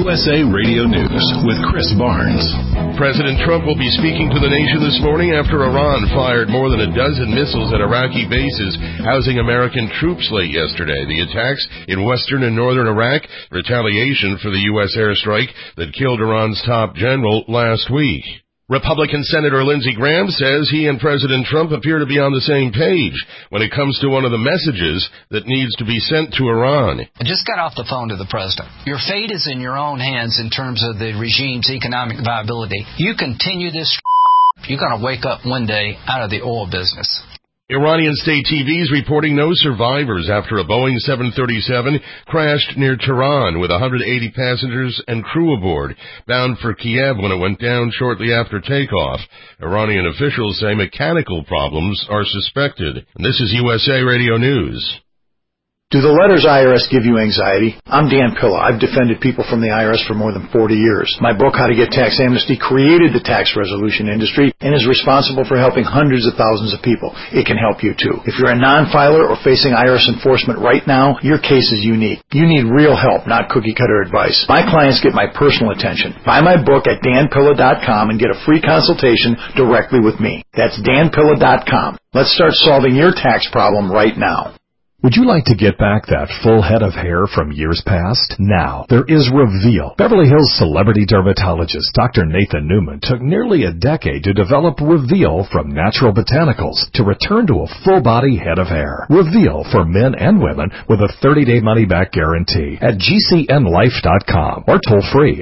USA Radio News with Chris Barnes. President Trump will be speaking to the nation this morning after Iran fired more than a dozen missiles at Iraqi bases housing American troops late yesterday. The attacks in western and northern Iraq, retaliation for the U.S. airstrike that killed Iran's top general last week. Republican Senator Lindsey Graham says he and President Trump appear to be on the same page when it comes to one of the messages that needs to be sent to Iran. I just got off the phone to the president. Your fate is in your own hands in terms of the regime's economic viability. You continue this, you're going to wake up one day out of the oil business. Iranian state TV is reporting no survivors after a Boeing 737 crashed near Tehran with 180 passengers and crew aboard, bound for Kiev when it went down shortly after takeoff. Iranian officials say mechanical problems are suspected. And this is USA Radio News. Do the letters IRS give you anxiety? I'm Dan Pilla. I've defended people from the IRS for more than 40 years. My book, How to Get Tax Amnesty, created the tax resolution industry and is responsible for helping hundreds of thousands of people. It can help you too. If you're a non-filer or facing IRS enforcement right now, your case is unique. You need real help, not cookie-cutter advice. My clients get my personal attention. Buy my book at danpilla.com and get a free consultation directly with me. That's danpilla.com. Let's start solving your tax problem right now. Would you like to get back that full head of hair from years past? Now, there is Reveal. Beverly Hills celebrity dermatologist Dr. Nathan Newman took nearly a decade to develop Reveal from natural botanicals to return to a full-body head of hair. Reveal for men and women with a 30-day money-back guarantee at GCNlife.com or toll-free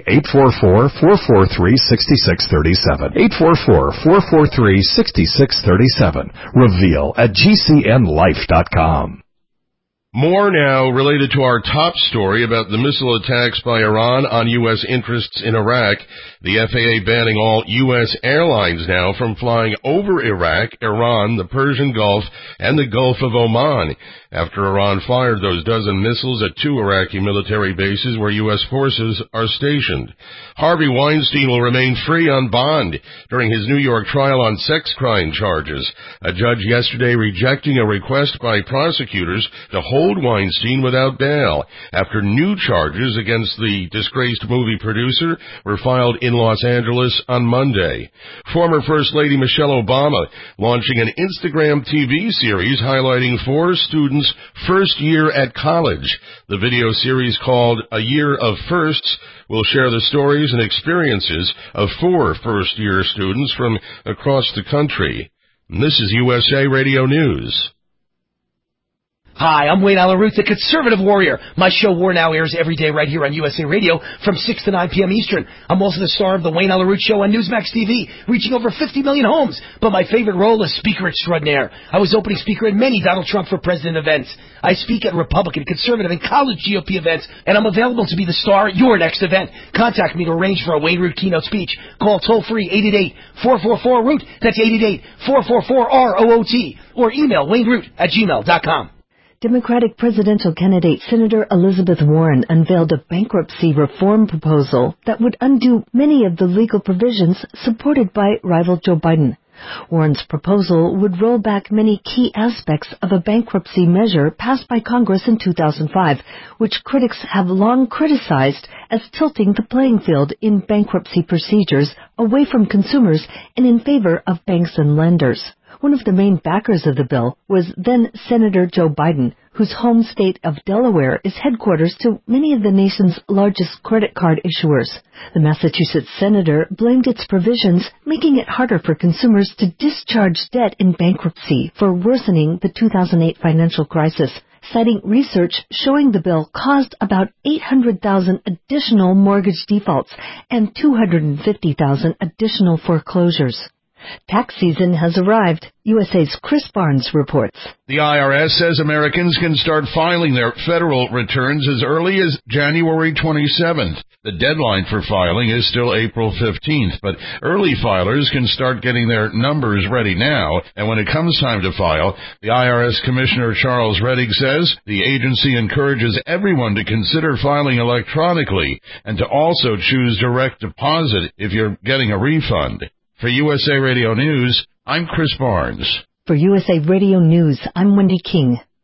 844-443-6637. 844-443-6637. Reveal at GCNlife.com. More now related to our top story about the missile attacks by Iran on U.S. interests in Iraq. The FAA banning all U.S. airlines now from flying over Iraq, Iran, the Persian Gulf, and the Gulf of Oman after Iran fired those dozen missiles at two Iraqi military bases where U.S. forces are stationed. Harvey Weinstein will remain free on bond during his New York trial on sex crime charges. A judge yesterday rejecting a request by prosecutors to hold Weinstein without bail after new charges against the disgraced movie producer were filed in Los Angeles on Monday. Former First Lady Michelle Obama launching an Instagram TV series highlighting 4 students' first year at college. The video series called A Year of Firsts will share the stories and experiences of 4 first-year students from across the country. And this is USA Radio News. Hi, I'm Wayne Allyn Root, the conservative warrior. My show War Now airs every day right here on USA Radio from 6 to 9 p.m. Eastern. I'm also the star of the Wayne Allyn Root Show on Newsmax TV, reaching over 50 million homes. But my favorite role is speaker extraordinaire. I was opening speaker at many Donald Trump for President events. I speak at Republican, conservative, and college GOP events, and I'm available to be the star at your next event. Contact me to arrange for a Wayne Root keynote speech. Call toll-free 888-444-ROOT. That's 888-444-ROOT. Or email wayneroot@gmail.com. Democratic presidential candidate Senator Elizabeth Warren unveiled a bankruptcy reform proposal that would undo many of the legal provisions supported by rival Joe Biden. Warren's proposal would roll back many key aspects of a bankruptcy measure passed by Congress in 2005, which critics have long criticized as tilting the playing field in bankruptcy procedures away from consumers and in favor of banks and lenders. One of the main backers of the bill was then Senator Joe Biden, whose home state of Delaware is headquarters to many of the nation's largest credit card issuers. The Massachusetts senator blamed its provisions, making it harder for consumers to discharge debt in bankruptcy for worsening the 2008 financial crisis, citing research showing the bill caused about 800,000 additional mortgage defaults and 250,000 additional foreclosures. Tax season has arrived. USA's Chris Barnes reports. The IRS says Americans can start filing their federal returns as early as January 27th. The deadline for filing is still April 15th, but early filers can start getting their numbers ready now. And when it comes time to file, the IRS Commissioner Charles Rettig says the agency encourages everyone to consider filing electronically and to also choose direct deposit if you're getting a refund. For USA Radio News, I'm Chris Barnes. For USA Radio News, I'm Wendy King.